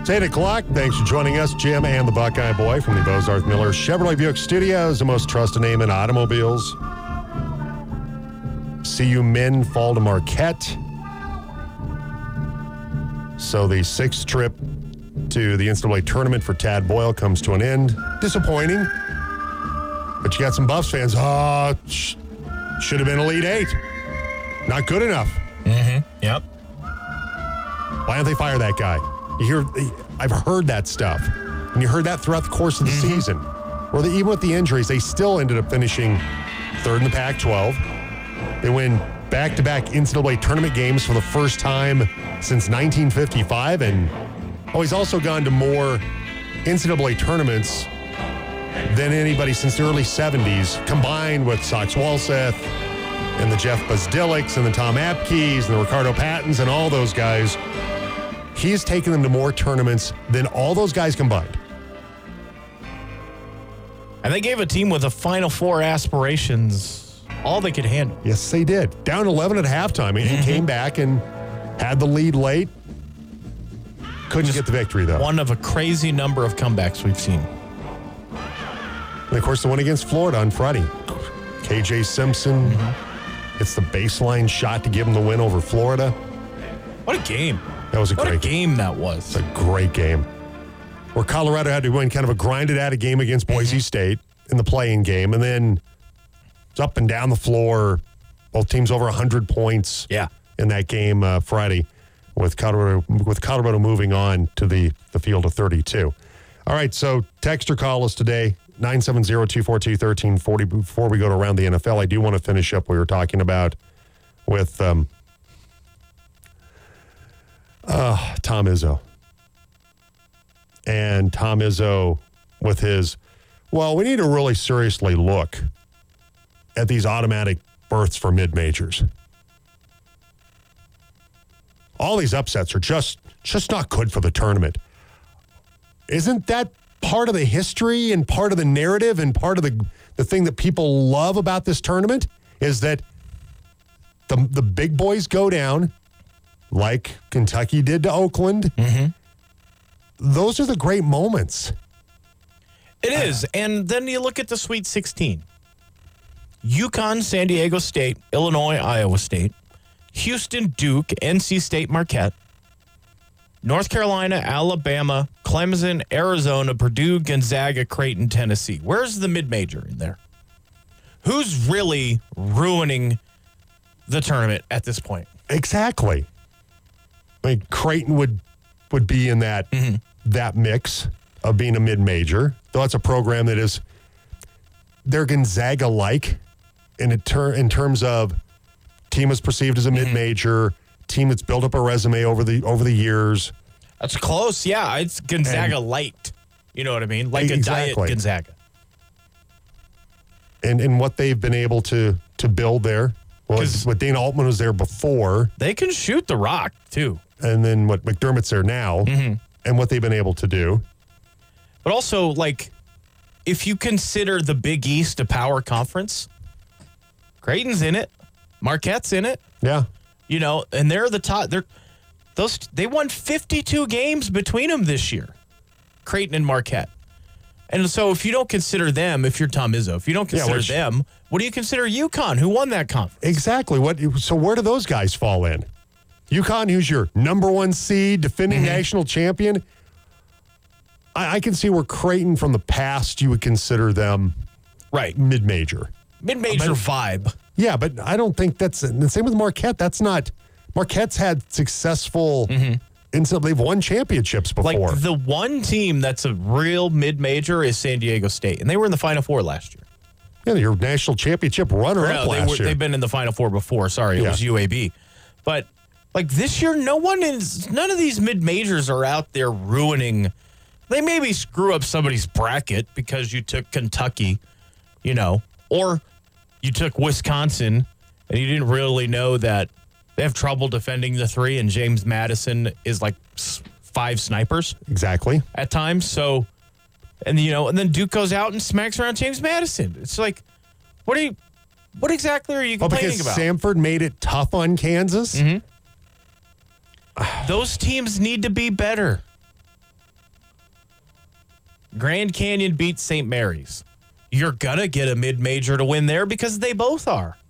It's 8 o'clock. Thanks for joining us, Jim and the Buckeye Boy from the Bozarth Miller Chevrolet Buick Studios, the most trusted name in automobiles. CU men fall to Marquette. So the sixth trip to the NCAA tournament for Tad Boyle comes to an end. Disappointing. But you got some Buffs fans. Should have been Elite Eight. Not good enough. Mm-hmm. Yep. Why don't they fire that guy? I've heard that stuff. And you heard that throughout the course of the season. Or even with the injuries, they still ended up finishing third in the Pac-12. They win back-to-back NCAA tournament games for the first time since 1955. And he's also gone to more NCAA tournaments than anybody since the early 70s, combined with Sox Walseth and the Jeff Bazdiliks and the Tom Apkeys and the Ricardo Pattons and all those guys. He's taken them to more tournaments than all those guys combined. And they gave a team with a Final Four aspirations all they could handle. Yes, they did. Down 11 at halftime. He came back and had the lead late. Couldn't get the victory, though. One of a crazy number of comebacks we've seen. And, of course, the one against Florida on Friday. KJ Simpson. It's the baseline shot to give him the win over Florida. What a game. That was a What great game that was. It's a great game. Where Colorado had to win kind of a grinded-out game against Boise State in the play-in game. And then it's up and down the floor. Both teams over 100 points in that game Friday with Colorado moving on to the field of 32. All right, so text or call us today, 970-242-1340. Before we go to Around the NFL, I do want to finish up what we were talking about with Tom Izzo. And Tom Izzo with his, we need to really seriously look at these automatic berths for mid-majors. All these upsets are just not good for the tournament. Isn't that part of the history and part of the narrative and part of the thing that people love about this tournament is that the big boys go down like Kentucky did to Oakland. Those are the great moments. It is. And then you look at the Sweet 16. UConn, San Diego State, Illinois, Iowa State, Houston, Duke, NC State, Marquette, North Carolina, Alabama, Clemson, Arizona, Purdue, Gonzaga, Creighton, Tennessee. Where's the mid-major in there? Who's really ruining the tournament at this point? Exactly. I mean, Creighton would be in that mix of being a mid-major, though it's a program that is, they're Gonzaga-like in terms of team is perceived as a mid-major, team that's built up a resume over the years. That's close, yeah. It's Gonzaga light. You know what I mean? Like a diet Gonzaga. And what they've been able to build there. Well, what Dana Altman was there before. They can shoot the rock, too. And then what McDermott's there now. And what they've been able to do. But also, if you consider the Big East a power conference, Creighton's in it. Marquette's in it. Yeah. And they're the top. They won 52 games between them this year, Creighton and Marquette. And so if you don't consider them, if you're Tom Izzo, if you don't consider them, what do you consider UConn, who won that conference? Exactly. So where do those guys fall in? UConn, who's your number one seed, defending national champion. I can see where Creighton from the past, you would consider them mid-major. Mid-major vibe. Yeah, but I don't think that's the same with Marquette. That's not. Marquette's had successful. They've won championships before. The one team that's a real mid-major is San Diego State, and they were in the Final Four last year. Yeah, your national championship runner-up last year. They've been in the Final Four before. Sorry, it was UAB. But this year, none of these mid-majors are out there ruining. They maybe screw up somebody's bracket because you took Kentucky, or you took Wisconsin and you didn't really know that they have trouble defending the three, and James Madison is like 5 snipers. Exactly. At times. So, and then Duke goes out and smacks around James Madison. It's like, what exactly are you complaining about? Because Samford made it tough on Kansas? Those teams need to be better. Grand Canyon beats St. Mary's. You're going to get a mid-major to win there because they both are.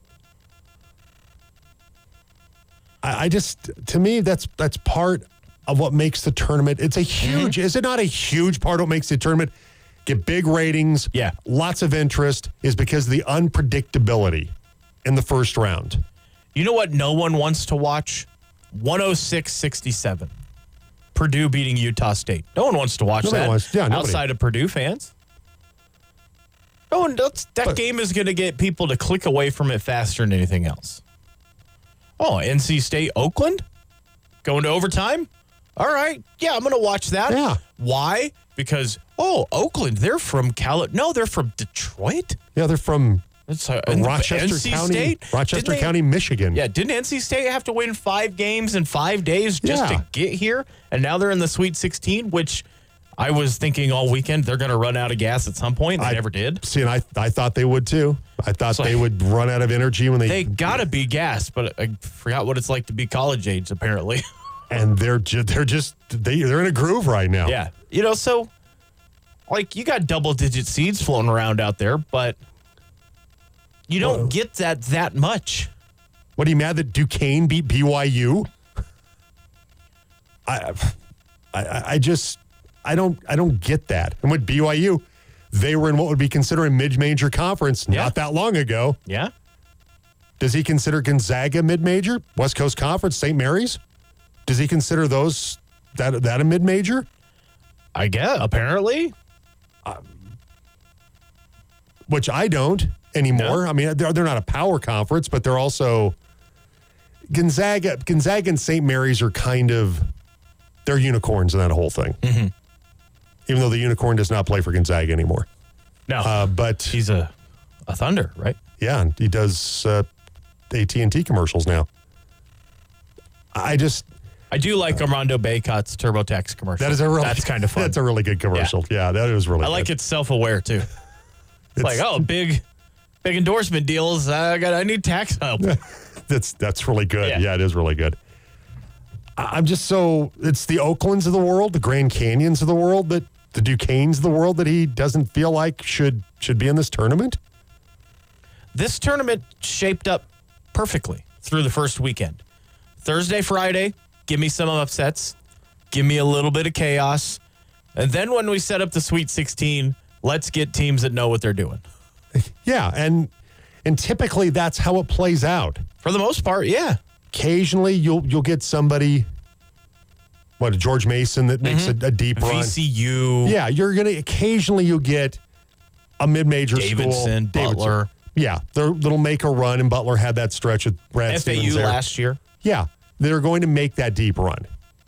I just, to me, that's part of what makes the tournament. It's a huge, is it not a huge part of what makes the tournament get big ratings? Yeah. Lots of interest is because of the unpredictability in the first round. You know what no one wants to watch? 106-67. Purdue beating Utah State. No one wants to watch Nobody that wants- yeah, nobody. outside of Purdue fans. No one, that game is going to get people to click away from it faster than anything else. Oh, NC State, Oakland? Going to overtime? All right. Yeah, I'm going to watch that. Yeah. Why? Because, Oakland, they're from they're from Detroit? Yeah, they're from That's Rochester NC County, State? Rochester Didn't they- County, Michigan. Yeah, didn't NC State have to win 5 games in 5 days just Yeah. to get here? And now they're in the Sweet 16, which I was thinking all weekend they're going to run out of gas at some point. They never did. See, and I thought they would too. I thought they would run out of energy when They got to be gassed, but I forgot what it's like to be college age, apparently. and they're in a groove right now. Yeah. So, like, you got double-digit seeds floating around out there, but you don't get that much. What, are you mad that Duquesne beat BYU? I don't get that. And with BYU, they were in what would be considered a mid-major conference not that long ago. Yeah. Does he consider Gonzaga mid-major? West Coast Conference, St. Mary's? Does he consider those that a mid-major? I guess, apparently. Which I don't anymore. No. I mean, they're not a power conference, but they're also Gonzaga and St. Mary's are kind of they're unicorns in that whole thing. Mm-hmm. Even though the unicorn does not play for Gonzaga anymore. No. But he's a Thunder, right? yeah, and he does AT&T commercials now. I do like Armando Baycott's TurboTax commercial. That's kind of fun. That's a really good commercial. Yeah, that is really I like it's self-aware, too. It's like, big endorsement deals. I need tax help. That's really good. Yeah. Yeah, it is really good. I'm just it's the Oaklands of the world, the Grand Canyons of the world, the Duquesnes of the world that he doesn't feel like should be in this tournament. This tournament shaped up perfectly through the first weekend. Thursday, Friday, give me some upsets. Give me a little bit of chaos. And then when we set up the Sweet 16, let's get teams that know what they're doing. Yeah, and typically that's how it plays out. For the most part, yeah. Occasionally you'll get somebody, George Mason that makes a deep run. VCU. Yeah, occasionally you'll get a mid-major Davidson, school. Butler. Yeah, that'll make a run, and Butler had that stretch with Brad Stevens FAU there. last year. Yeah, they're going to make that deep run.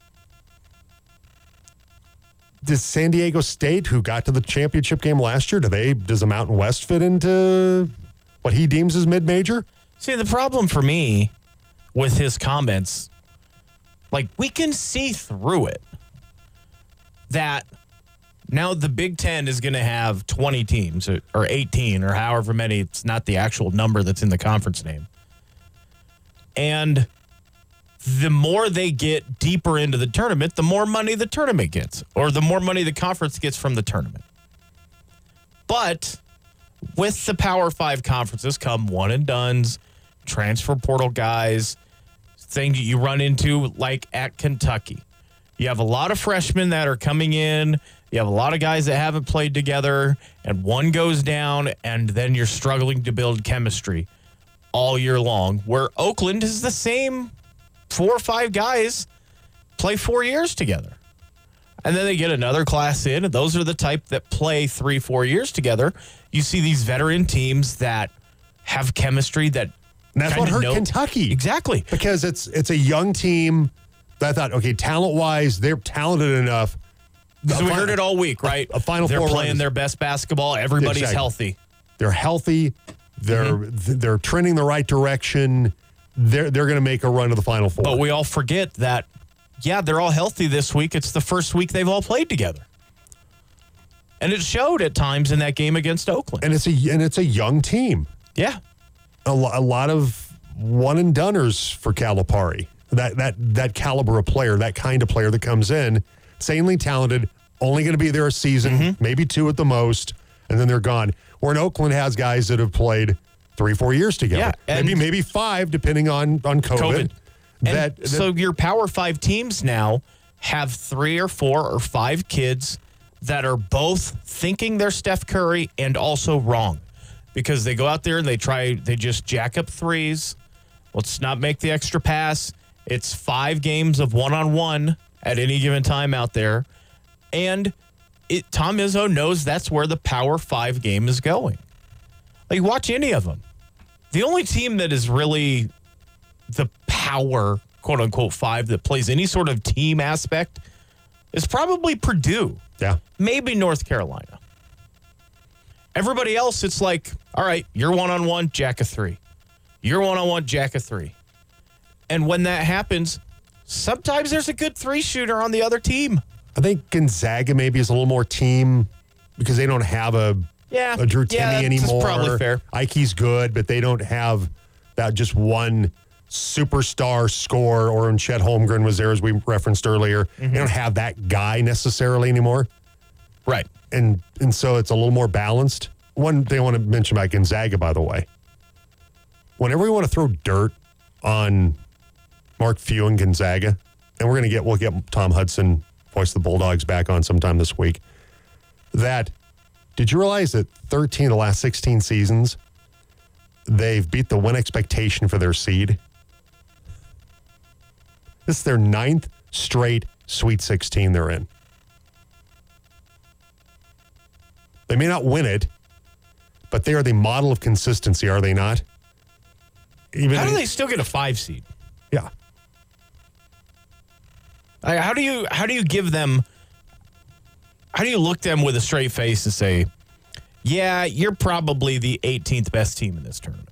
Does San Diego State, who got to the championship game last year, does the Mountain West fit into what he deems as mid-major? See, the problem for me with his comments, like, we can see through it that now the Big Ten is going to have 20 teams or 18 or however many. It's not the actual number that's in the conference name. And the more they get deeper into the tournament, the more money the tournament gets, or the more money the conference gets from the tournament. But with the Power 5 conferences come one and dones, transfer portal guys, thing that you run into like at Kentucky. You have a lot of freshmen that are coming in. You have a lot of guys that haven't played together, and one goes down, and then you're struggling to build chemistry all year long, where Oakland is the same 4 or 5 guys play 4 years together. And then they get another class in, and those are the type that play 3-4 years together. You see these veteran teams that have chemistry that And that's what hurt Kentucky. Exactly. Because it's a young team that I thought, okay, talent-wise, they're talented enough. So we heard it all week, right? A Final They're Four playing run. their best basketball. Everybody's Exactly. healthy. They're healthy. They're trending the right direction. They're going to make a run to the Final Four. But we all forget that, yeah, they're all healthy this week. It's the first week they've all played together. And it showed at times in that game against Oakland. and it's a young team. Yeah. A lot of one-and-doners for Calipari. That caliber of player, that kind of player that comes in, insanely talented, only going to be there a season, maybe 2 at the most, and then they're gone. Where in Oakland has guys that have played 3-4 years together. Yeah, maybe 5, depending on COVID. So your Power 5 teams now have 3 or 4 or 5 kids that are both thinking they're Steph Curry and also wrong, because they go out there and they just jack up threes. Let's not make the extra pass. It's 5 games of one-on-one at any given time out there. And Tom Izzo knows that's where the Power 5 game is going. Like, watch any of them. The only team that is really the Power, quote-unquote, 5 that plays any sort of team aspect is probably Purdue. Yeah. Maybe North Carolina. Everybody else, it's like, all right, you're one-on-one, jack a 3. You're one-on-one, jack a 3. And when that happens, sometimes there's a good 3-shooter on the other team. I think Gonzaga maybe is a little more team because they don't have a Drew Timme anymore. That's probably fair. Ike's good, but they don't have that just one superstar scorer, or when Chet Holmgren was there, as we referenced earlier. They don't have that guy necessarily anymore. Right. And so it's a little more balanced. One thing I want to mention about Gonzaga, by the way. Whenever we want to throw dirt on Mark Few and Gonzaga, and we'll get Tom Hudson, voice of the Bulldogs, back on sometime this week. Did you realize that 13 of the last 16 seasons, they've beat the win expectation for their seed? This is their 9th straight Sweet 16 they're in. They may not win it, but they are the model of consistency, are they not? How do they still get a 5 seed? Yeah. How do you give them? How do you look them with a straight face and say, "Yeah, you're probably the 18th best team in this tournament"?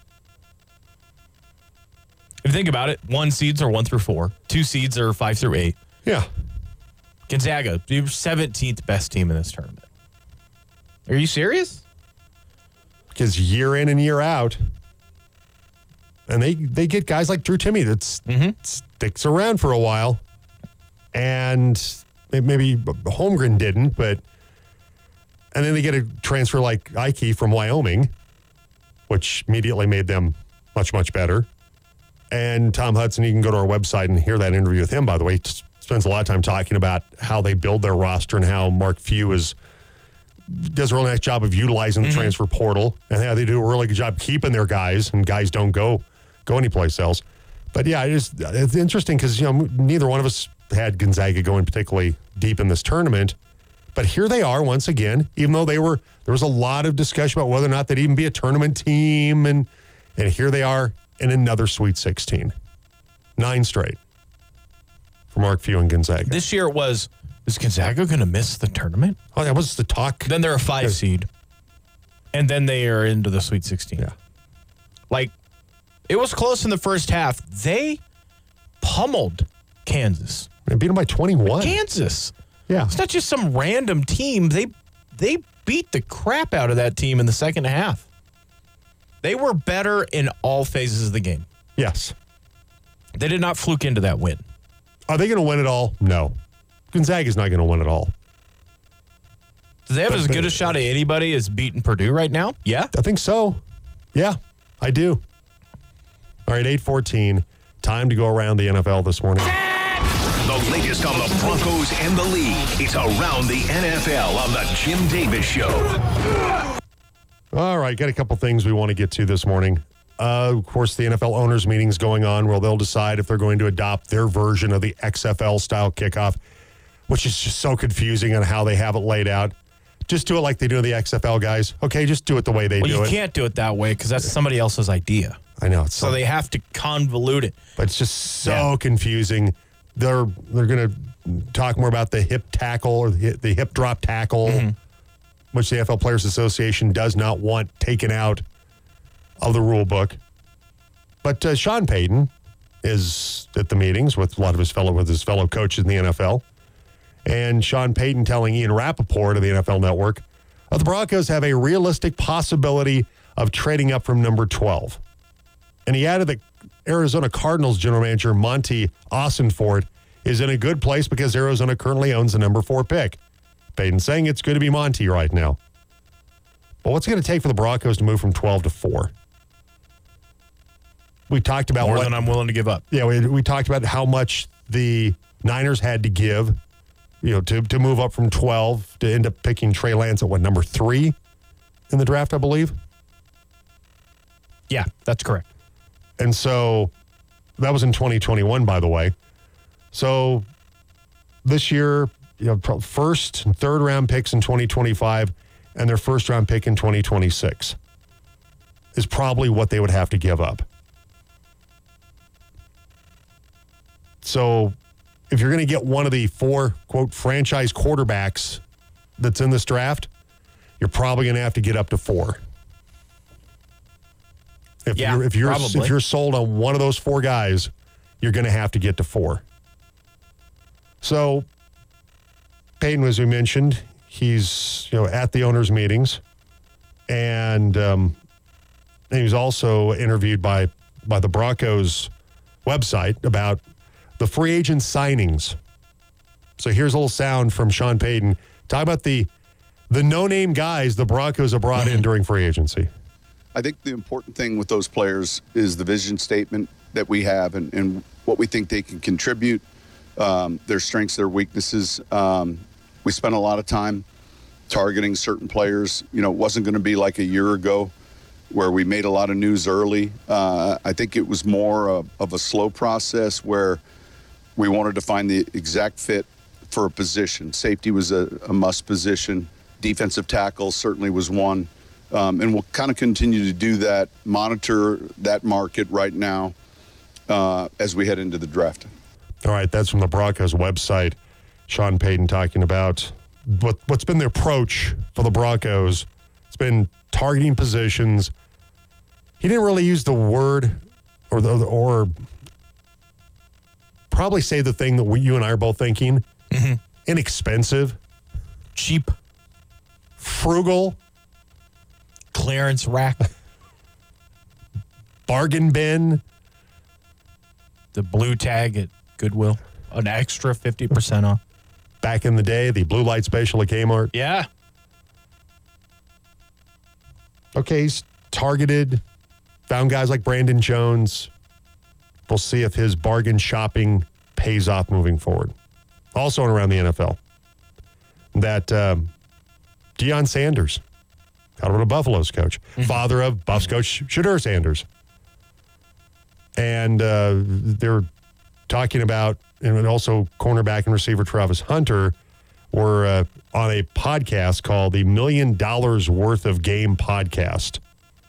If you think about it, 1 seeds are 1 through 4, 2 seeds are 5 through 8. Yeah. Gonzaga, you're 17th best team in this tournament. Are you serious? Because year in and year out, and they get guys like Drew Timme that sticks around for a while. And maybe Holmgren didn't, and then they get a transfer like Ike from Wyoming, which immediately made them much, much better. And Tom Hudson, you can go to our website and hear that interview with him, by the way. He spends a lot of time talking about how they build their roster and how Mark Few does a really nice job of utilizing the transfer portal, and how they do a really good job keeping their guys, and guys don't go anyplace else. But yeah, it's interesting because neither one of us had Gonzaga going particularly deep in this tournament, but here they are once again. Even though there was a lot of discussion about whether or not they'd even be a tournament team, and here they are in another Sweet 16, 9 straight for Mark Few and Gonzaga. This year is Gonzaga going to miss the tournament? Oh, that was the talk. Then they're a 5 seed, and then they are into the Sweet 16. Yeah, like it was close in the first half. They pummeled Kansas. They beat them by 21. Kansas. Yeah. It's not just some random team. They beat the crap out of that team in the second half. They were better in all phases of the game. Yes. They did not fluke into that win. Are they going to win it all? No. Gonzaga's not going to win it all. Do they have as good a shot at anybody as beating Purdue right now? Yeah. I think so. Yeah, I do. All right, 8:14. Time to go around the NFL this morning. The latest on the Broncos and the league. It's Around the NFL on the Jim Davis Show. All right, got a couple things we want to get to this morning. Of course, the NFL owners meeting is going on where they'll decide if they're going to adopt their version of the XFL-style kickoff, which is just so confusing on how they have it laid out. Just do it like they do the XFL guys. Okay, just do it the way they do it. Well, you can't do it that way because that's somebody else's idea. I know. So they have to convolute it. But it's just so confusing. They're going to talk more about the hip tackle or the hip drop tackle, which the NFL Players Association does not want taken out of the rule book. But Sean Payton is at the meetings with a lot of his fellow coaches in the NFL. And Sean Payton telling Ian Rappaport of the NFL Network, the Broncos have a realistic possibility of trading up from number 12. And he added that Arizona Cardinals general manager Monty Ossenfort is in a good place because Arizona currently owns the number 4 pick. Payton saying it's good to be Monty right now. But what's it going to take for the Broncos to move from 12 to 4? We talked about more than I'm willing to give up. Yeah, we talked about how much the Niners had to give, to move up from 12 to end up picking Trey Lance at number 3 in the draft, I believe. Yeah, that's correct. And so that was in 2021, by the way. So this year, first and third round picks in 2025 and their first round pick in 2026 is probably what they would have to give up. So if you're going to get one of the 4, quote, franchise quarterbacks that's in this draft, you're probably going to have to get up to 4. If you're sold on one of those 4 guys, you're going to have to get to 4. So Payton, as we mentioned, he's at the owners' meetings, and he was also interviewed by the Broncos website about the free agent signings. So here's a little sound from Sean Payton. Talk about the no-name guys the Broncos have brought in during free agency. I think the important thing with those players is the vision statement that we have and what we think they can contribute, their strengths, their weaknesses. We spent a lot of time targeting certain players. It wasn't going to be like a year ago where we made a lot of news early. I think it was more of a slow process where we wanted to find the exact fit for a position. Safety was a must position. Defensive tackle certainly was one. And we'll kind of continue to do that, monitor that market right now as we head into the draft. All right, that's from the Broncos website. Sean Payton talking about what's been the approach for the Broncos. It's been targeting positions. He didn't really use the word or probably say the thing that you and I are both thinking. Mm-hmm. Inexpensive. Cheap. Frugal. Clearance rack. Bargain bin. The blue tag at Goodwill. An extra 50% off. Back in the day, the blue light special at Kmart. Yeah. Okay, he's targeted. Found guys like Brandon Jones. We'll see if his bargain shopping pays off moving forward. Also around the NFL, that Deion Sanders, Colorado Buffaloes coach, father of Buffs coach Shedeur Sanders. And they're talking about, and also cornerback and receiver Travis Hunter were on a podcast called the $1 Million Worth of Game podcast.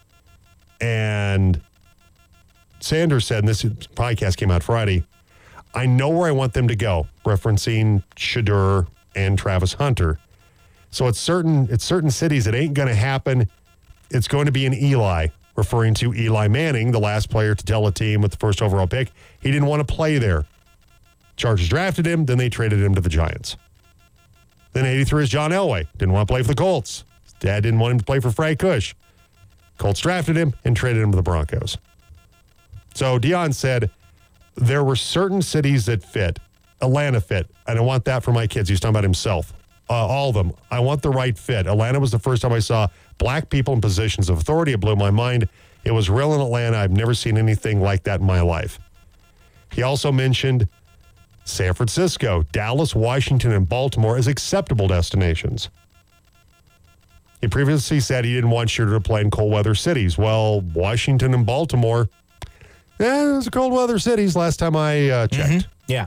And Sanders said, and this podcast came out Friday, I know where I want them to go, referencing Shedeur and Travis Hunter. So it's certain cities it ain't going to happen. It's going to be an Eli, referring to Eli Manning, the last player to tell a team with the first overall pick he didn't want to play there. Chargers drafted him, then they traded him to the Giants. Then 83 is John Elway. Didn't want to play for the Colts. His dad didn't want him to play for Frank Kush. Colts drafted him and traded him to the Broncos. So Deion said, there were certain cities that fit. Atlanta fit. I don't want that for my kids. He's talking about himself. All of them. I want the right fit. Atlanta was the first time I saw black people in positions of authority. It blew my mind. It was real in Atlanta. I've never seen anything like that in my life. He also mentioned San Francisco, Dallas, Washington, and Baltimore as acceptable destinations. He previously said he didn't want Shedeur to play in cold weather cities. Well, Washington and Baltimore, those are cold weather cities last time I checked. Mm-hmm. Yeah.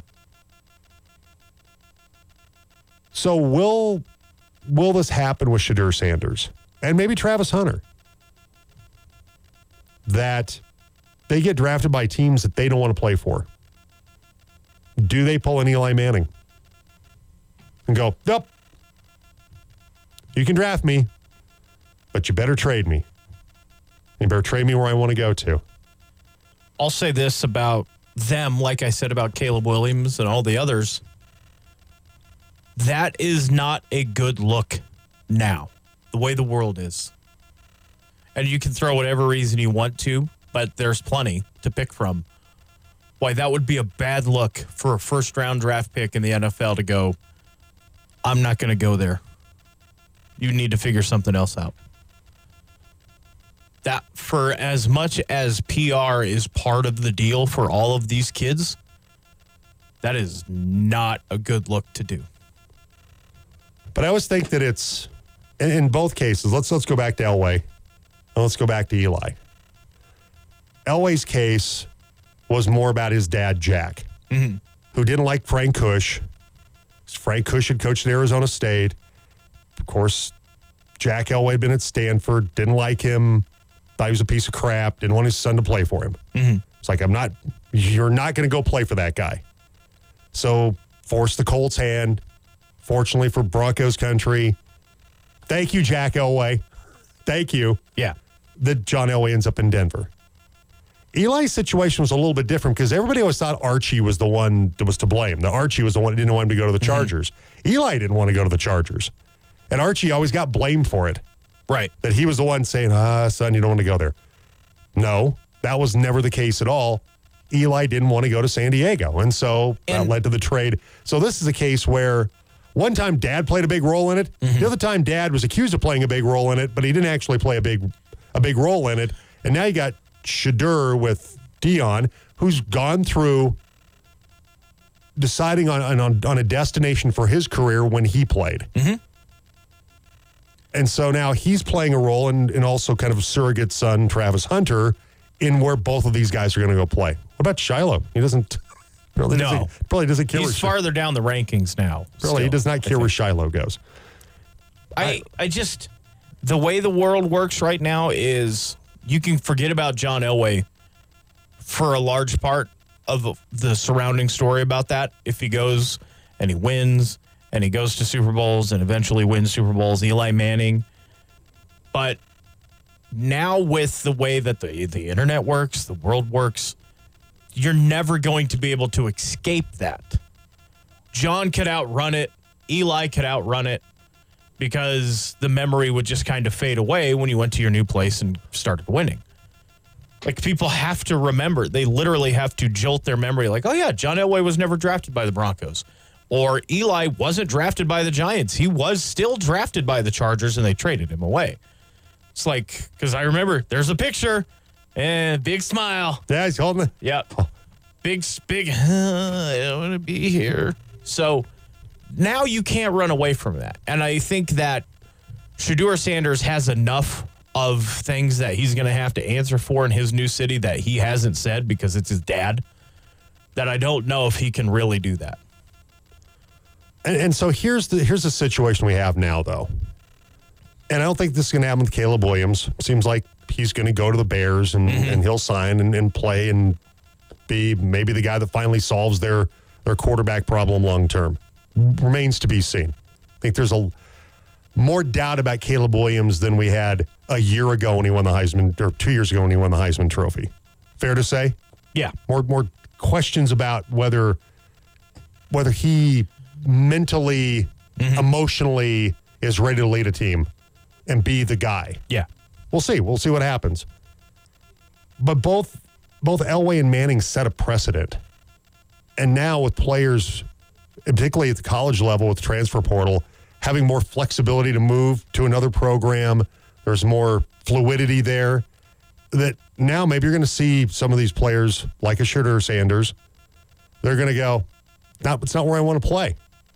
So will this happen with Shedeur Sanders and maybe Travis Hunter? That they get drafted by teams that they don't want to play for. Do they pull an Eli Manning and go, nope, you can draft me, but you better trade me. You better trade me where I want to go to. I'll say this about them, like I said about Caleb Williams and all the others. That is not a good look now, the way the world is. And you can throw whatever reason you want to, but there's plenty to pick from. Why, that would be a bad look for a first-round draft pick in the NFL to go, I'm not going to go there. you need to figure something else out. That for as much as PR is part of the deal for all of these kids, that is not a good look to do. But I always think that it's, in both cases, let's go back to Elway and let's go back to Eli. Elway's case was more about his dad, Jack, who didn't like Frank Kush. Frank Kush had coached at Arizona State. Of course, Jack Elway had been at Stanford, didn't like him, thought he was a piece of crap, didn't want his son to play for him. It's like, you're not going to go play for that guy. So, forced the Colts' hand. Fortunately for Broncos country, thank you, Jack Elway. Thank you. Yeah. That John Elway ends up in Denver. Eli's situation was a little bit different because everybody always thought Archie was the one that was to blame. That Archie was the one that didn't want him to go to the Chargers. Eli didn't want to go to the Chargers. And Archie always got blamed for it. Right. That he was the one saying, son, you don't want to go there. No, that was never the case at all. Eli didn't want to go to San Diego. And so that led to the trade. So this is a case where one time Dad played a big role in it. The other time Dad was accused of playing a big role in it, but he didn't actually play a big role in it. And now you got Shedeur with Dion, who's gone through deciding on a destination for his career when he played. And so now he's playing a role and also kind of a surrogate son, Travis Hunter, in where both of these guys are going to go play. What about Shiloh? He doesn't probably doesn't care. He's farther down the rankings now. He does not care where Shiloh goes. I just, the way the world works right now is you can forget about John Elway for a large part of the surrounding story about that. If he goes and he wins and he goes to Super Bowls and eventually wins Super Bowls, Eli Manning. But now with the way that the internet works, the world works, you're never going to be able to escape that. John could outrun it. Eli could outrun it because the memory would just kind of fade away when you went to your new place and started winning. Like, people have to remember. They literally have to jolt their memory like, oh, yeah, John Elway was never drafted by the Broncos. Or Eli wasn't drafted by the Giants. He was still drafted by the Chargers, and they traded him away. It's like, because I remember there's a picture and big smile. Yeah, he's holding it. Yep. Big, I don't want to be here. So now you can't run away from that. And I think that Shedeur Sanders has enough of things that he's going to have to answer for in his new city that he hasn't said because it's his dad, that I don't know if he can really do that. And so here's the situation we have now, though. And I don't think this is going to happen with Caleb Williams. Seems like he's going to go to the Bears and he'll sign and play and be maybe the guy that finally solves their quarterback problem long term. Remains to be seen. I think there's a more doubt about Caleb Williams than we had a year ago when he won the Heisman, or 2 years ago when he won the Heisman Trophy. Fair to say? Yeah. More questions about whether he mentally, emotionally is ready to lead a team and be the guy. Yeah. We'll see. We'll see what happens. But both Elway and Manning set a precedent. And now with players, particularly at the college level with the transfer portal, having more flexibility to move to another program, there's more fluidity there, that now maybe you're going to see some of these players like a Shedeur Sanders. They're going to go, it's not where I want to play.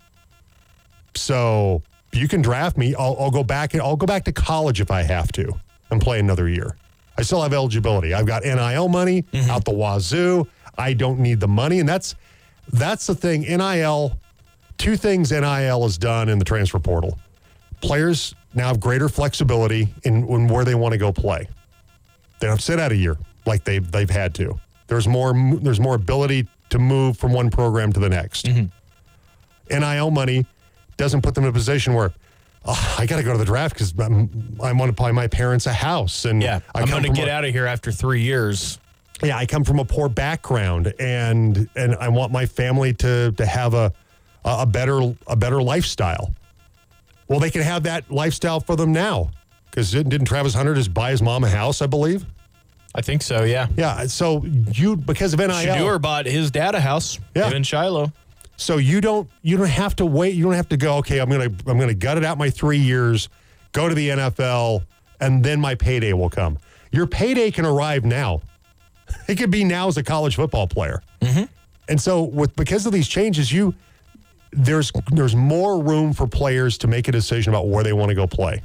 So you can draft me. I'll go back to college if I have to and play another year. I still have eligibility. I've got NIL money out the wazoo. I don't need the money. And that's the thing. NIL, two things NIL has done in the transfer portal. Players now have greater flexibility in where they want to go play. They don't have to sit out a year like they've had to. There's more ability to move from one program to the next. NIL money doesn't put them in a position where I got to go to the draft because I want to buy my parents a house. And yeah, I'm going to get out of here after 3 years. Yeah, I come from a poor background, and I want my family to have a better lifestyle. Well, they can have that lifestyle for them now because didn't Travis Hunter just buy his mom a house, I believe? I think so, yeah. Yeah, so because of NIL. Shedeur bought his dad a house in Shiloh. So you don't have to wait. You don't have to go, okay, I'm gonna gut it out my 3 years, go to the NFL, and then my payday will come. Your payday can arrive now. It could be now as a college football player. Mm-hmm. And so because of these changes, there's more room for players to make a decision about where they want to go play.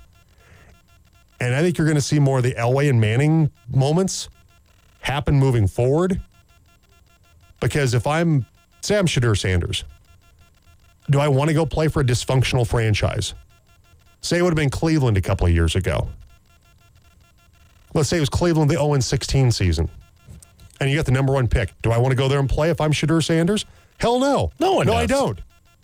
And I think you're going to see more of the Elway and Manning moments happen moving forward. Because if I'm Shedeur Sanders, do I want to go play for a dysfunctional franchise? Say it would have been Cleveland a couple of years ago. Let's say it was Cleveland, the 0-16 season. And you got the number 1 pick. Do I want to go there and play if I'm Shedeur Sanders? Hell no. No one does. I don't.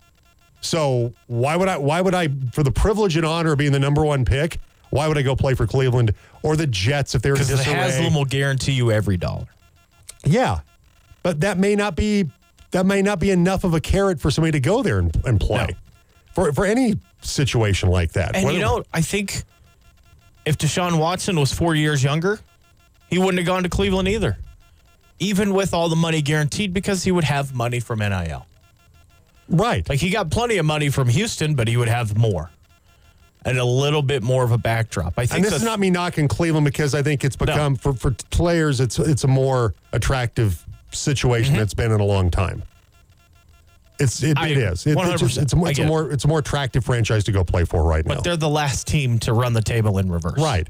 So why would I, for the privilege and honor of being the number 1 pick, why would I go play for Cleveland or the Jets if they're in disarray? Because the Haslam will guarantee you every dollar. Yeah. But that may not be enough of a carrot for somebody to go there and play. No. For any situation like that. And I think if Deshaun Watson was 4 years younger, he wouldn't have gone to Cleveland either. Even with all the money guaranteed, because he would have money from NIL. Right. Like, he got plenty of money from Houston, but he would have more. And a little bit more of a backdrop. I think. And this is not me knocking Cleveland, because I think it's become, for players, it's a more attractive situation that's been in a long time. It is. 100%. It's a more attractive franchise to go play for right now. But they're the last team to run the table in reverse. Right.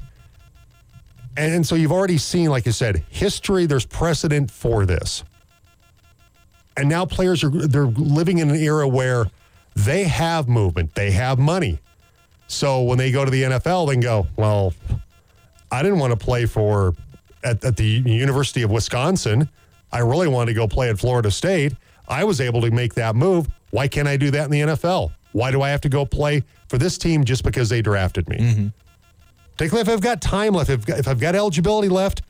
And so you've already seen, like you said, history, there's precedent for this. And now players they're living in an era where they have movement, they have money. So when they go to the NFL, they can go, well, I didn't want to play at the University of Wisconsin. I really wanted to go play at Florida State. I was able to make that move. Why can't I do that in the NFL? Why do I have to go play for this team just because they drafted me? Mm-hmm. Particularly if I've got time left, if I've got eligibility left,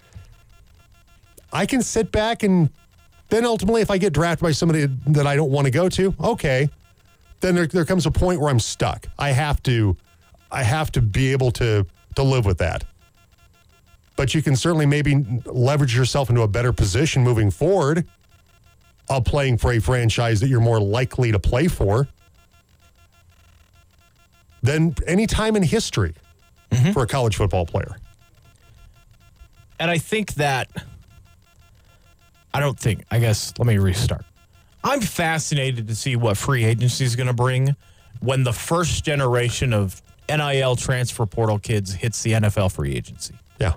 I can sit back, and then ultimately if I get drafted by somebody that I don't want to go to, okay, then there comes a point where I'm stuck. I have to be able to live with that. But you can certainly maybe leverage yourself into a better position moving forward of playing for a franchise that you're more likely to play for than any time in history for a college football player. And I think that, let me restart. I'm fascinated to see what free agency is going to bring when the first generation of NIL transfer portal kids hits the NFL free agency. Yeah.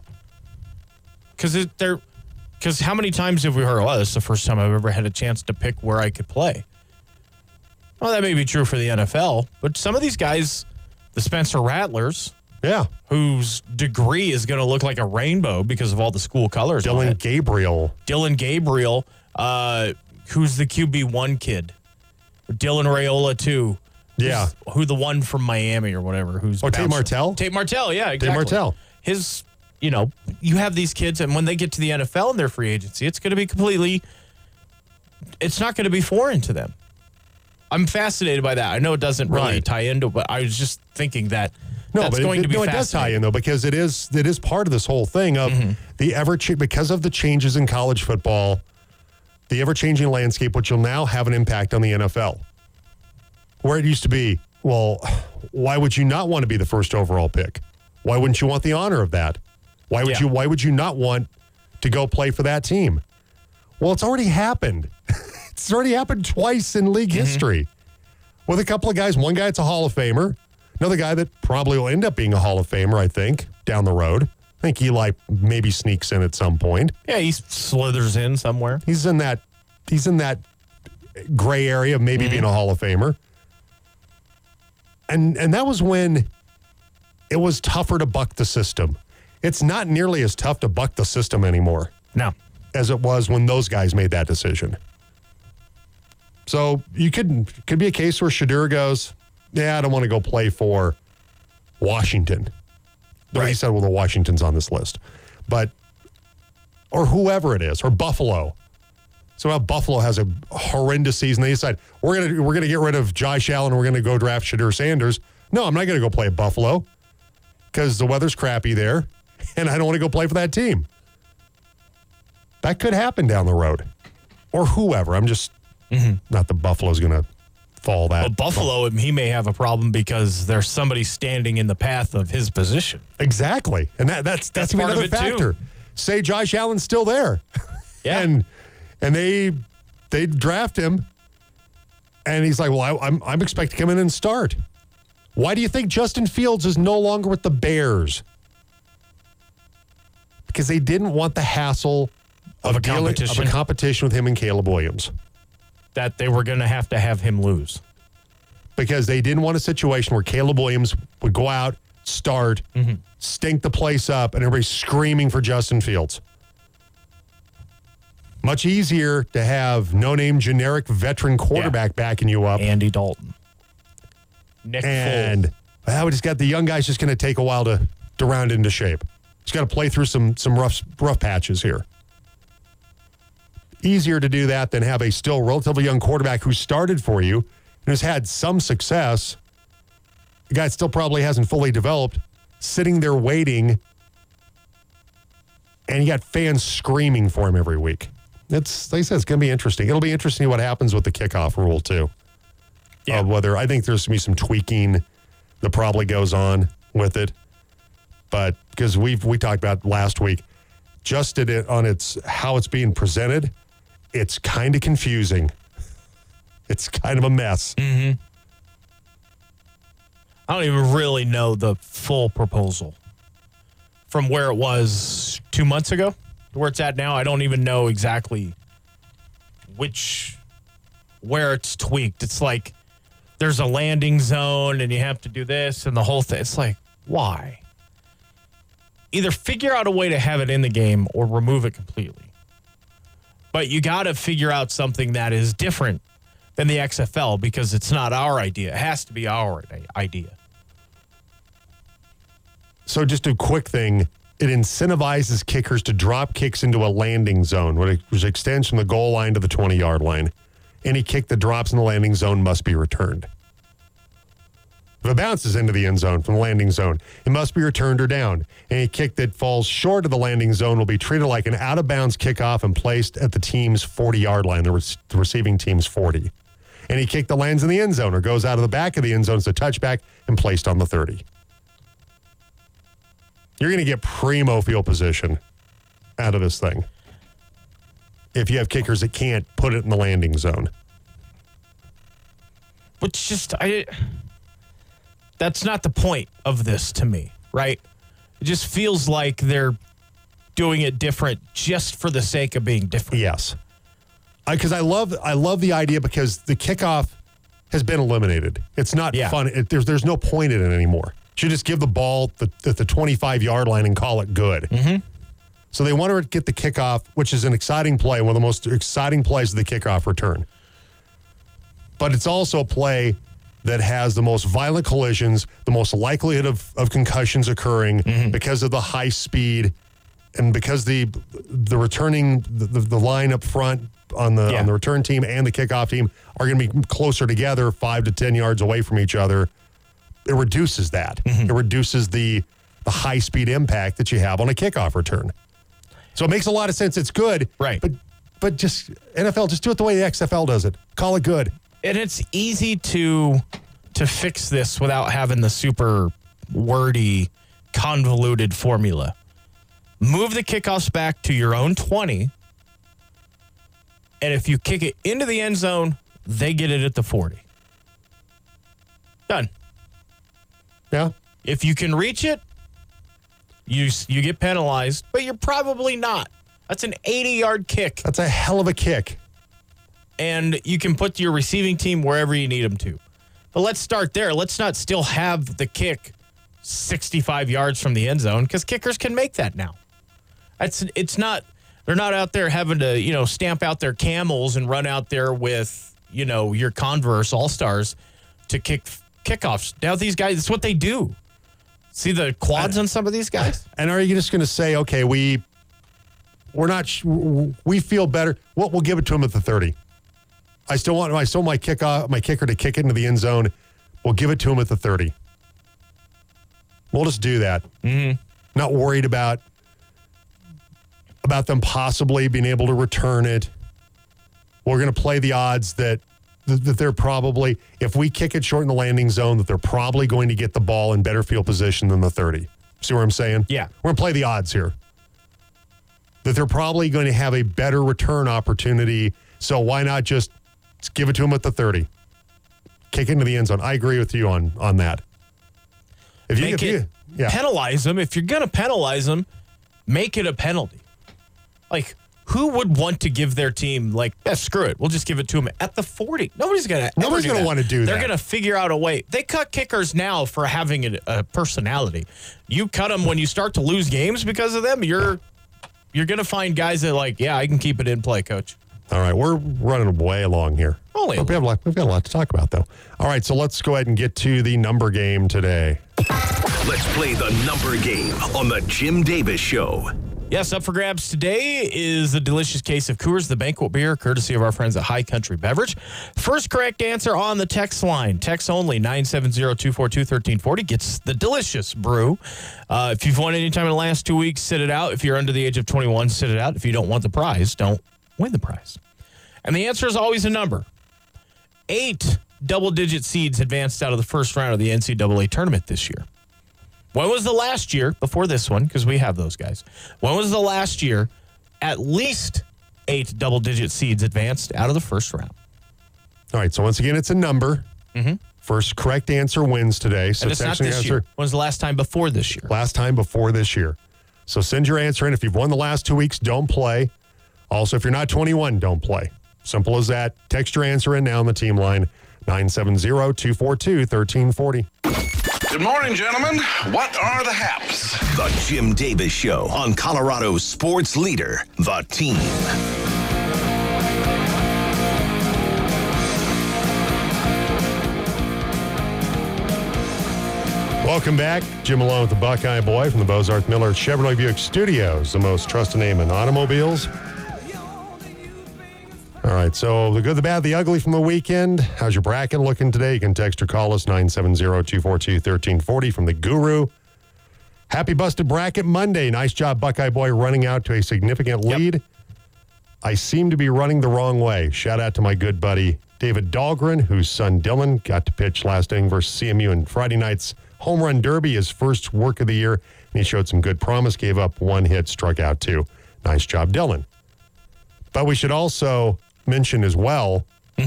Because how many times have we heard, this is the first time I've ever had a chance to pick where I could play? Well, that may be true for the NFL, but some of these guys, the Spencer Rattlers, whose degree is going to look like a rainbow because of all the school colors. Dillon Gabriel, who's the QB1 kid? Dylan Raiola, too. Yeah. Who the one from Miami or whatever. Tate Martell? Tate Martell, yeah, exactly. Tate Martell. You have these kids, and when they get to the NFL in their free agency, it's going to be it's not going to be foreign to them. I'm fascinated by that. I know it doesn't really tie into it, but I was just thinking that that's going to be fascinating. It does tie in, though, because it is part of this whole thing of because of the changes in college football, the ever-changing landscape, which will now have an impact on the NFL. Where it used to be, well, why would you not want to be the first overall pick? Why wouldn't you want the honor of that? Why would you not want to go play for that team? Well, it's already happened. It's already happened twice in league history with a couple of guys. One guy that's a Hall of Famer. Another guy that probably will end up being a Hall of Famer, I think, down the road. I think Eli maybe sneaks in at some point. Yeah, he slithers in somewhere. He's in that gray area of maybe being a Hall of Famer. And that was when it was tougher to buck the system. It's not nearly as tough to buck the system anymore. No. As it was when those guys made that decision. So you could be a case where Shedeur goes, I don't want to go play for Washington. Right. He said, well, the Washington's on this list. Or whoever it is, or Buffalo. So now Buffalo has a horrendous season. They decide, we're gonna get rid of Josh Allen, we're going to go draft Shedeur Sanders. No, I'm not going to go play at Buffalo because the weather's crappy there, and I don't want to go play for that team. That could happen down the road. Or whoever. I'm just, not that Buffalo's going to fall that. But Buffalo, he may have a problem because there's somebody standing in the path of his position. Exactly. And that's part another of it, factor. too. Say Josh Allen's still there. Yeah. and they draft him, and he's like, well, I'm expected to come in and start. Why do you think Justin Fields is no longer with the Bears? Because they didn't want the hassle Of a dealing- competition. of a competition with him and Caleb Williams. That they were going to have him lose. Because they didn't want a situation where Caleb Williams would go out, start, stink the place up, and everybody's screaming for Justin Fields. Much easier to have no-name generic veteran quarterback backing you up. Andy Dalton. Nick And Foles. we just got the young guy's just going to take a while to round into shape. He's got to play through some rough patches here. Easier to do that than have a still relatively young quarterback who started for you and has had some success. The guy still probably hasn't fully developed, sitting there waiting, and you got fans screaming for him every week. It's, like I said, it's going to be interesting. It'll be interesting what happens with the kickoff rule, too. Yeah. Whether I think there's going to be some tweaking that probably goes on with it. But because we talked about last week, just on how it's being presented, it's kind of confusing. It's kind of a mess. I don't even really know the full proposal. From where it was 2 months ago to where it's at now, I don't even know exactly where it's tweaked. It's like there's a landing zone and you have to do this and the whole thing. It's like, why? Either figure out a way to have it in the game or remove it completely. But you got to figure out something that is different than the XFL because it's not our idea. It has to be our idea. So just a quick thing. It incentivizes kickers to drop kicks into a landing zone, which extends from the goal line to the 20-yard line. Any kick that drops in the landing zone must be returned. If it bounces into the end zone from the landing zone, it must be returned or down. Any kick that falls short of the landing zone will be treated like an out-of-bounds kickoff and placed at the team's 40-yard line, the receiving team's 40. Any kick that lands in the end zone or goes out of the back of the end zone is a touchback and placed on the 30. You're going to get primo field position out of this thing if you have kickers that can't put it in the landing zone. But just, that's not the point of this to me, right? It just feels like they're doing it different just for the sake of being different. Yes. Because I love the idea because the kickoff has been eliminated. It's not fun. There's no point in it anymore. You should just give the ball at the 25-yard line and call it good. Mm-hmm. So they want to get the kickoff, which is an exciting play, one of the most exciting plays of the kickoff return. But it's also a play that has the most violent collisions, the most likelihood of concussions occurring because of the high speed and because the returning, the line up front on the return team and the kickoff team are going to be closer together, 5 to 10 yards away from each other. It reduces that. It reduces the high-speed impact that you have on a kickoff return. So it makes a lot of sense. It's good. Right. But just NFL, just do it the way the XFL does it. Call it good. And it's easy to fix this without having the super wordy, convoluted formula. Move the kickoffs back to your own 20, and if you kick it into the end zone, they get it at the 40. Done. Yeah. If you can reach it, you get penalized, but you're probably not. That's an 80-yard kick. That's a hell of a kick. And you can put your receiving team wherever you need them to. But let's start there. Let's not still have the kick 65 yards from the end zone because kickers can make that now. It's not, they're not out there having to, stamp out their camels and run out there with, your Converse All-Stars to kick kickoffs. Now these guys, it's what they do. See the quads on some of these guys? And are you just going to say, okay, we feel better. We'll give it to him at the 30. I still want my kicker to kick it into the end zone. We'll give it to him at the 30. We'll just do that. Mm-hmm. Not worried about them possibly being able to return it. We're going to play the odds that that they're probably, if we kick it short in the landing zone, that they're probably going to get the ball in better field position than the 30. See what I'm saying? Yeah. We're going to play the odds here. That they're probably going to have a better return opportunity. So why not just give it to them at the 30? Kick into the end zone. I agree with you on that. Penalize them. If you're going to penalize them, make it a penalty. Like, who would want to give their team, screw it, we'll just give it to them at the 40? Nobody's going to want to do that. They're going to figure out a way. They cut kickers now for having a personality. You cut them when you start to lose games because of them, you're going to find guys that I can keep it in play, coach. All right, we're running way along here. We've got a lot to talk about, though. All right, so let's go ahead and get to the number game today. Let's play the number game on the Jim Davis Show. Yes, up for grabs today is a delicious case of Coors, the banquet beer, courtesy of our friends at High Country Beverage. First correct answer on the text line. Text only 970-242-1340 gets the delicious brew. If you've won any time in the last 2 weeks, sit it out. If you're under the age of 21, sit it out. If you don't want the prize, don't win the prize. And the answer is always a number. 8 double-digit seeds advanced out of the first round of the NCAA tournament this year. When was the last year, before this one, because we have those guys, when was the last year at least 8 double-digit seeds advanced out of the first round? All right, so once again, it's a number. Mm-hmm. First correct answer wins today. So and it's not this year. When was the last time before this year? Last time before this year. So send your answer in. If you've won the last 2 weeks, don't play. Also, if you're not 21, don't play. Simple as that. Text your answer in now on the team line, 970-242-1340. Good morning, gentlemen. What are the haps? The Jim Davis Show on Colorado's sports leader, The Team. Welcome back. Jim Malone with the Buckeye Boy from the Bozarth Miller Chevrolet Buick Studios, the most trusted name in automobiles. All right, so the good, the bad, the ugly from the weekend. How's your bracket looking today? You can text or call us, 970-242-1340 from the Guru. Happy Busted Bracket Monday. Nice job, Buckeye Boy, running out to a significant lead. Yep. I seem to be running the wrong way. Shout out to my good buddy, David Dahlgren, whose son Dylan got to pitch last inning versus CMU in Friday night's Home Run Derby, his first work of the year. And he showed some good promise, gave up 1 hit, struck out 2. Nice job, Dylan. But we should also mention as well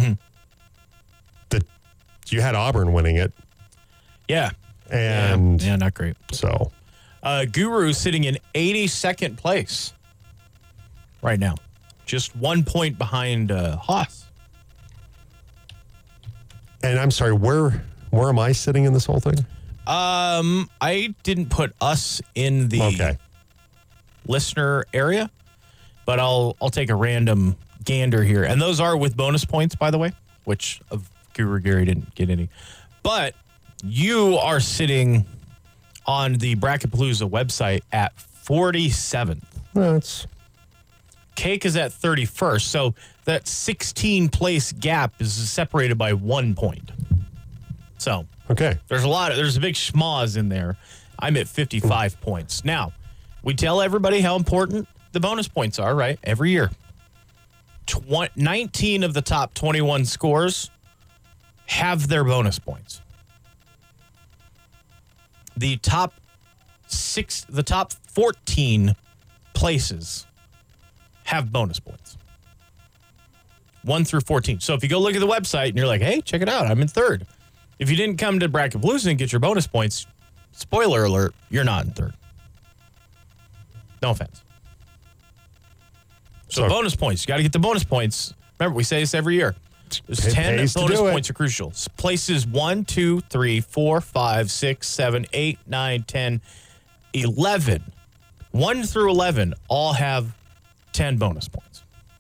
that you had Auburn winning it. Yeah. And yeah, not great. So Guru sitting in 82nd place right now. Just 1 point behind Haas. And I'm sorry, where am I sitting in this whole thing? I didn't put us in the listener area, but I'll take a random gander here. And those are with bonus points, by the way, which of Guru Gary didn't get any. But you are sitting on the Bracketpalooza website at 47th. That's Cake is at 31st. So that 16 place gap is separated by 1 point. So okay. There's a big schmoz in there. I'm at 55 points. Now, we tell everybody how important the bonus points are, right? Every year. 19 of the top 21 scores have their bonus points. The top 14 places have bonus points. 1 through 14. So if you go look at the website and you're like, hey, check it out, I'm in third. If you didn't come to Bracketpalooza and get your bonus points, spoiler alert, you're not in third. No offense. So bonus points. You got to get the bonus points. Remember, we say this every year. There's 10 bonus points are crucial. Places 1, 2, 3, 4, 5, 6, 7, 8, 9, 10, 11. 1 through 11 all have 10 bonus points.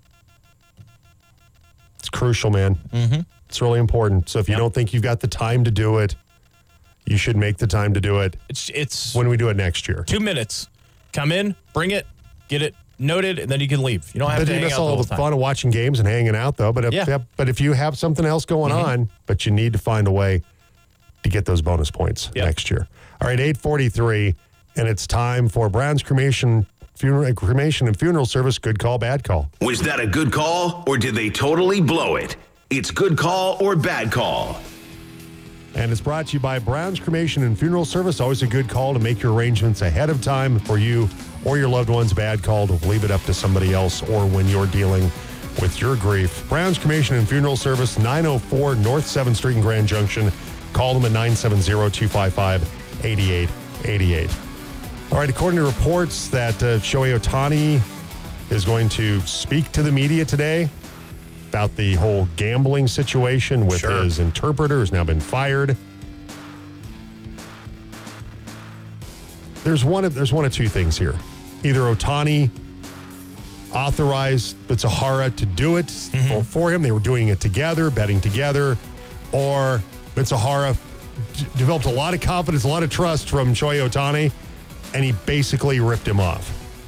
It's crucial, man. Mm-hmm. It's really important. So if you don't think you've got the time to do it, you should make the time to do it. It's when we do it next year. 2 minutes. Come in, bring it, get it noted, and then you can leave. You don't have to hang out the whole time. The fun of watching games and hanging out, though. But if you have something else going on, but you need to find a way to get those bonus points next year. All right, 8:43, and it's time for Brown's Cremation and Funeral Service. Good call, bad call. Was that a good call, or did they totally blow it? It's good call or bad call. And it's brought to you by Brown's Cremation and Funeral Service. Always a good call to make your arrangements ahead of time for you or your loved ones. Bad call to leave it up to somebody else or when you're dealing with your grief. Brown's Cremation and Funeral Service, 904 North 7th Street in Grand Junction. Call them at 970-255-8888. All right, according to reports that Shohei Ohtani is going to speak to the media today about the whole gambling situation with his interpreter who's now been fired. There's one of two things here. Either Ohtani authorized Mitsahara to do it for him. They were doing it together, betting together, or Mitsahara developed a lot of confidence, a lot of trust from Shohei Ohtani, and he basically ripped him off.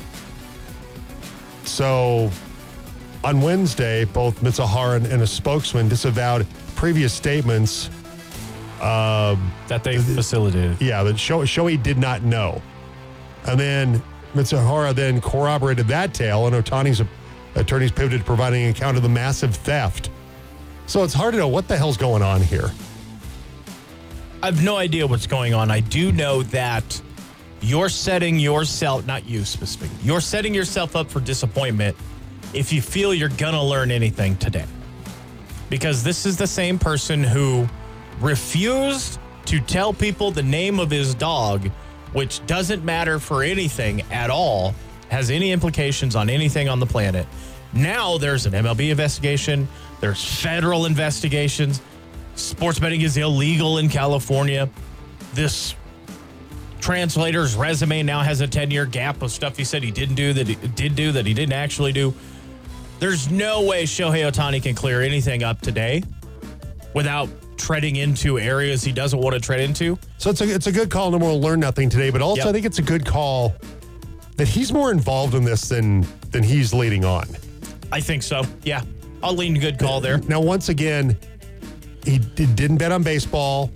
So on Wednesday, both Mitsahara and a spokesman disavowed previous statements that they facilitated. Yeah, that Shohei did not know. And then Mitsahara then corroborated that tale, and Ohtani's attorneys pivoted to providing an account of the massive theft. So it's hard to know what the hell's going on here. I have no idea what's going on. I do know that you're setting yourself, not you specifically, you're setting yourself up for disappointment if you feel you're going to learn anything today. Because this is the same person who refused to tell people the name of his dog, which doesn't matter for anything at all, has any implications on anything on the planet. Now there's an MLB investigation. There's federal investigations. Sports betting is illegal in California. This translator's resume now has a 10-year gap of stuff he said he didn't do that he did do that he didn't actually do. There's no way Shohei Ohtani can clear anything up today without treading into areas he doesn't want to tread into. So it's a good call, and we'll learn nothing today, but also I think it's a good call that he's more involved in this than he's leading on. I think so, yeah. I'll lean good call there. Now, once again, he didn't bet on baseball,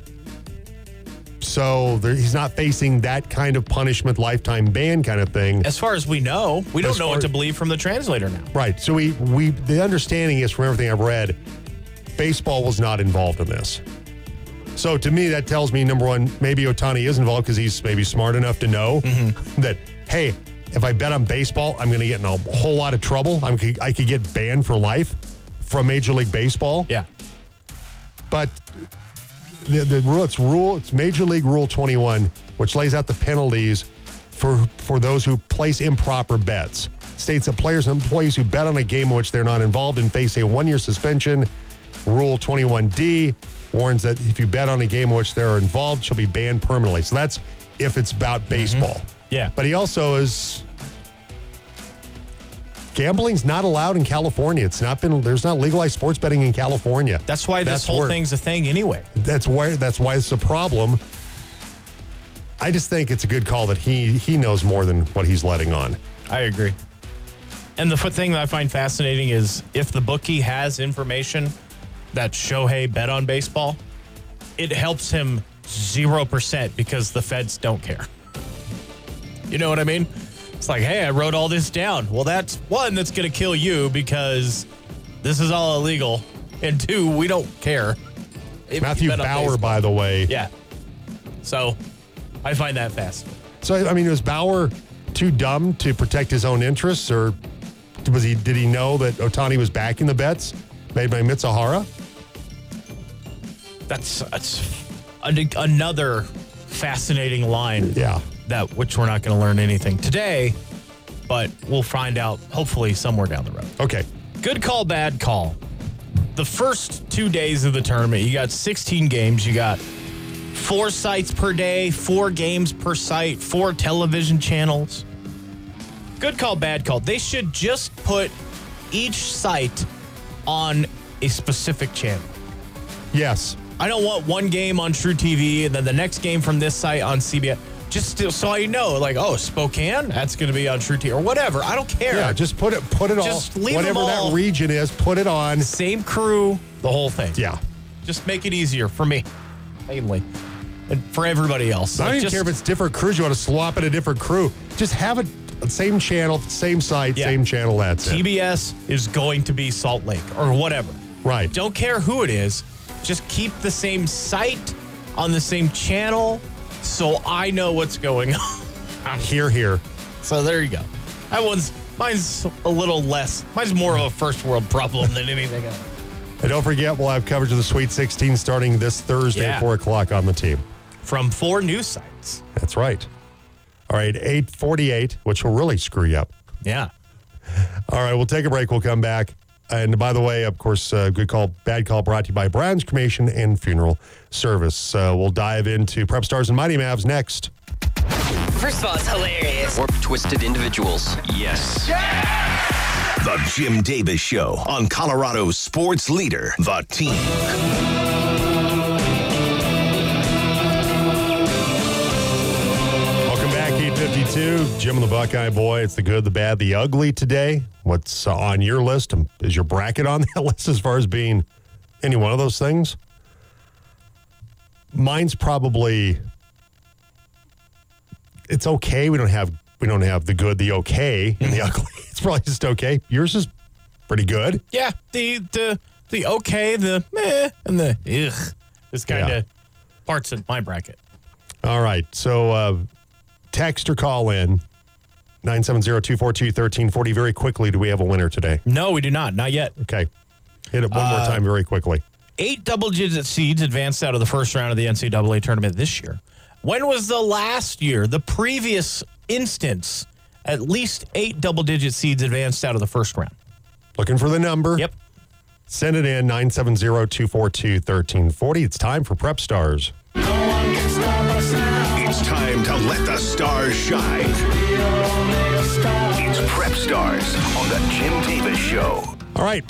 so he's not facing that kind of punishment, lifetime ban kind of thing. As far as we know, we don't know what to believe from the translator now. Right. So the understanding is, from everything I've read, baseball was not involved in this. So to me, that tells me, number one, maybe Ohtani is involved because he's maybe smart enough to know that, hey, if I bet on baseball, I'm going to get in a whole lot of trouble. I could get banned for life from Major League Baseball. Yeah. But the rule, it's Major League Rule 21, which lays out the penalties for those who place improper bets. States that players and employees who bet on a game in which they're not involved in face a 1-year suspension. Rule 21D warns that if you bet on a game in which they're involved, she'll be banned permanently. So that's if it's about baseball. Yeah. But he also is... Gambling's not allowed in California. There's not legalized sports betting in California. That's why this whole thing's a thing anyway. That's why it's a problem. I just think it's a good call that he knows more than what he's letting on. I agree. And the thing that I find fascinating is if the bookie has information that Shohei bet on baseball, it helps him 0% because the feds don't care. You know what I mean? It's like, hey, I wrote all this down. Well, that's one, that's going to kill you because this is all illegal. And two, we don't care. Matthew Bauer, by the way. Yeah. So I find that fascinating. So, I mean, was Bauer too dumb to protect his own interests, or did he know that Ohtani was backing the bets made by Mitsahara? That's another fascinating line. Yeah. Which we're not going to learn anything today, but we'll find out hopefully somewhere down the road. Okay. Good call, bad call. The first 2 days of the tournament, you got 16 games. You got 4 sites per day, 4 games per site, 4 television channels. Good call, bad call. They should just put each site on a specific channel. Yes. I don't want one game on True TV and then the next game from this site on CBS. Just so I know, like, oh, Spokane, that's going to be on True TV or whatever. I don't care. Yeah, just put it just all, leave whatever them all, that region is, put it on. Same crew, the whole thing. Yeah. Just make it easier for me, mainly, and for everybody else. I don't even care if it's different crews. You want to swap in a different crew. Just have it, same channel, same site, same channel, that's it. TBS is going to be Salt Lake or whatever. Right. Don't care who it is. Just keep the same site on the same channel so I know what's going on. Here. So there you go. Mine's a little less. Mine's more of a first world problem than anything else. And don't forget, we'll have coverage of the Sweet 16 starting this Thursday at 4 o'clock on the team. From 4 news sites. That's right. All right, 8:48, which will really screw you up. Yeah. All right, we'll take a break. We'll come back. And by the way, of course, good call, bad call brought to you by Brown's Cremation and Funeral Service. We'll dive into Prep Stars and Mighty Mavs next. First of all, it's hilarious. Or twisted individuals. Yes. The Jim Davis Show on Colorado's sports leader, The Team. Welcome back, 8:52. Jim and the Buckeye Boy. It's the good, the bad, the ugly today. What's on your list? Is your bracket on that list as far as being any one of those things? Mine's probably, it's okay. We don't have the good, the okay, and the ugly. It's probably just okay. Yours is pretty good. Yeah. The okay, the meh, and the ugh is kind of parts of my bracket. All right. So text or call in 970-242-1340. Very quickly, do we have a winner today? No, we do not. Not yet. Okay. Hit it one more time very quickly. 8 double-digit seeds advanced out of the first round of the NCAA tournament this year. When was the last year, the previous instance, at least 8 double-digit seeds advanced out of the first round? Looking for the number. Yep. Send it in, 970-242-1340. It's time for Prep Stars. It's time to let the stars shine. It's Prep Stars on the Jim Davis Show. All right.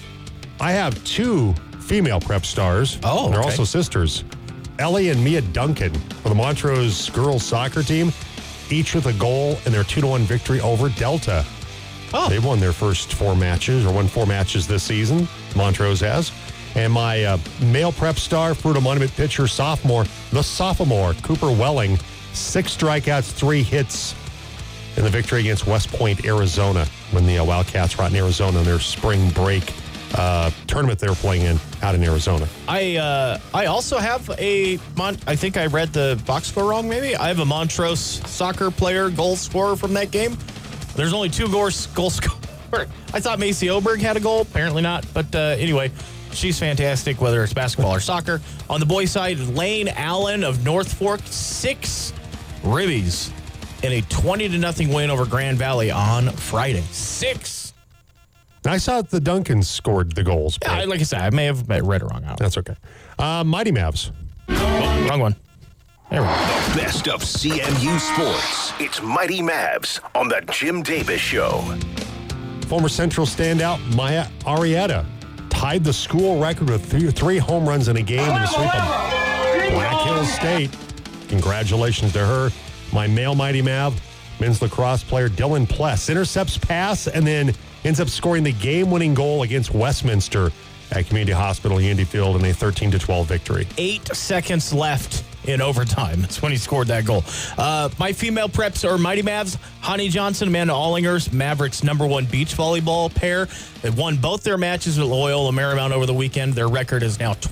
I have 2 female Prep Stars. Oh, They're okay. also sisters. Ellie and Mia Duncan for the Montrose girls soccer team, each with a goal in their 2-1 victory over Delta. Oh. They've won their first 4 matches, or won 4 matches this season. Montrose has. And my male Prep Star, Fruita Monument pitcher, the sophomore, Cooper Welling, 6 strikeouts, 3 hits in the victory against West Point, Arizona, when the Wildcats were out in Arizona in their spring break tournament they were playing in out in Arizona. I also have I think I read the box score wrong, maybe. I have a Montrose soccer player goal scorer from that game. There's only 2 goal scorer. I thought Macy Oberg had a goal. Apparently not. But anyway, she's fantastic, whether it's basketball or soccer. On the boys' side, Lane Allen of North Fork, 6 ribbies in a 20-0 win over Grand Valley on Friday. 6. I saw the Duncans scored the goals. but Yeah, like I said, I may have read it wrong. that's okay. Mighty Mavs. Wrong one. There we go. The best of CMU sports. It's Mighty Mavs on the Jim Davis Show. Former Central standout Maya Arrieta tied the school record with 3 home runs in a game in the sweep of Black Hills State. Congratulations to her. My male Mighty Mav, men's lacrosse player Dylan Pless, intercepts pass and then ends up scoring the game-winning goal against Westminster at Community Hospital Yandy Field in a 13-12 victory. 8 seconds left in overtime. That's when he scored that goal. My female preps are Mighty Mavs, Honey Johnson, Amanda Allingers, Mavericks #1 beach volleyball pair. They won both their matches at Loyola Marymount over the weekend. Their record is now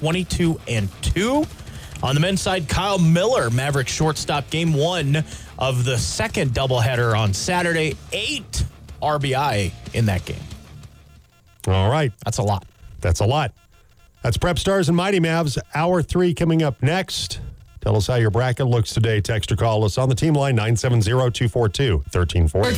22-2. On the men's side, Kyle Miller, Mavericks shortstop, game 1 of the second doubleheader on Saturday. 8 RBI in that game. All right. That's a lot. That's a lot. That's Prep Stars and Mighty Mavs. Hour 3 coming up next. Tell us how your bracket looks today. Text or call us on the team line 970-242-1340.